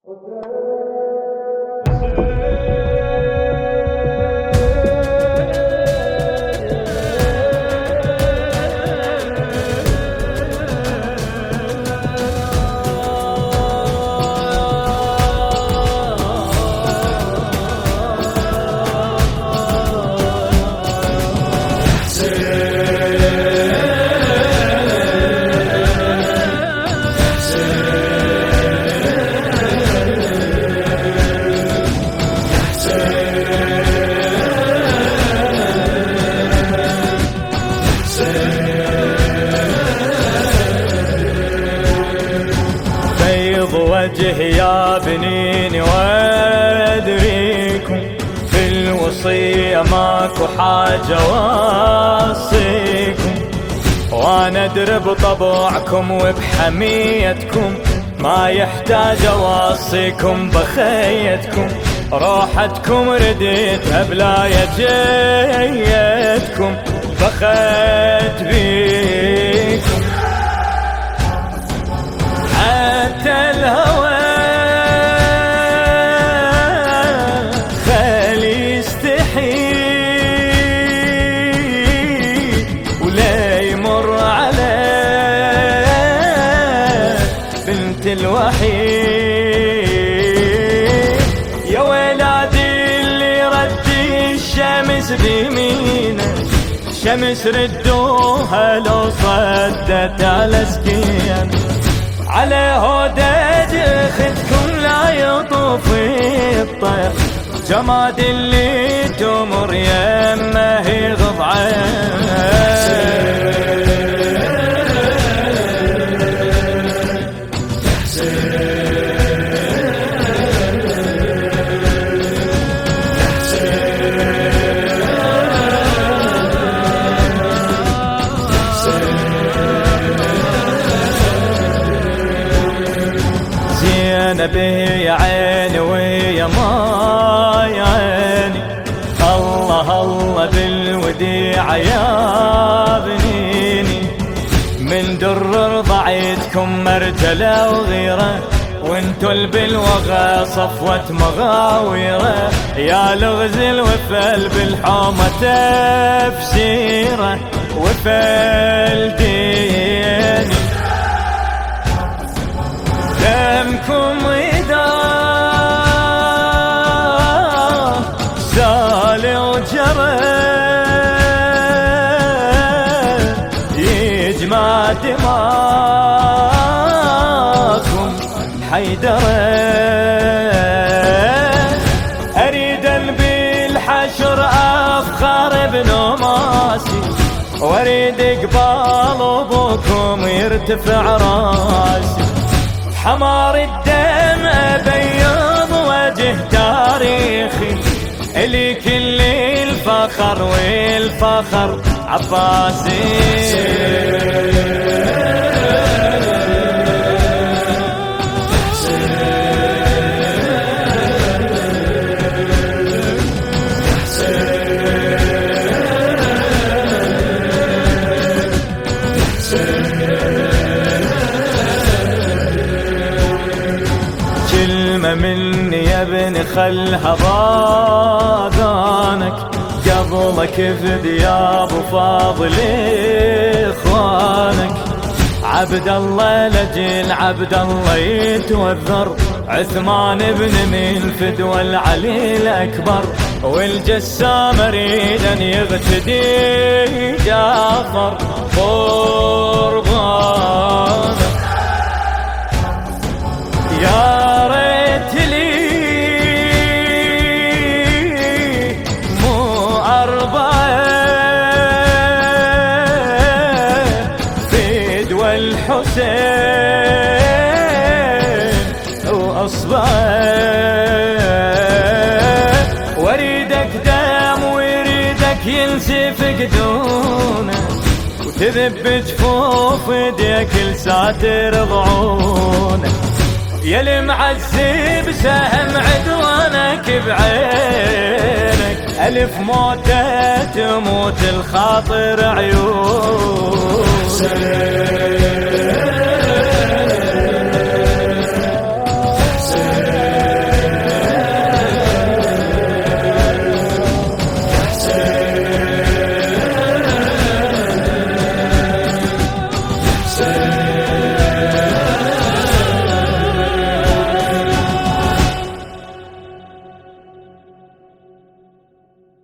وجهي يا بنيني وادريكم في الوصية ماكو حاجة واصيكم، وانا ادري بطبعكم وبحميتكم ما يحتاج اوصيكم بخيتكم، روحتكم رديتها بلا جيتكم بخيت بيكم، حتى الهوى خلي يستحي ولا يمر على بنت الوحيد، يا ولادي اللي ردي الشمس بيمينه، شمس ردوها لو صدت على سكين، على هودج اختكم لا يطفي الطير، جماد اللي تمر يمه يغض عين، به يا عيني ويا ما يا عيني، الله الله بالوديعة يا بنيني، من در رضعتكم مرجلة وغيرة، وانتو البالوغى صفوة مغاويرة، يا لغزل وفل بالحومة تفسيرة وفل ديني، دمكم إذا سال وجرى يجمع دماءكم حيدرة، أريدا بالحشر أفخر بنماسي، واريد قبال أبوكم يرتفع راسي، حمار الدم أبيض وجه تاريخي، إلي كل الفخر والفخر عباسي، مني يا ابني خلها باذانك، قبلك في يا ابو فاضل اخوانك، عبد الله لجل عبد الله يتوذر، عثمان بن منفد والعلي الاكبر، والجسام اريدا يغتدي جعفر قربان، يا ريت لي مو أربعة فيد والحسين وأصبعه، واريدك دم ويريدك ينسفك دونه، وتذب جفوف يديك لساتر ضعونه، يا المعذب سهم عدوانك بعينك، ألف موتة تموت الخاطر عيونك.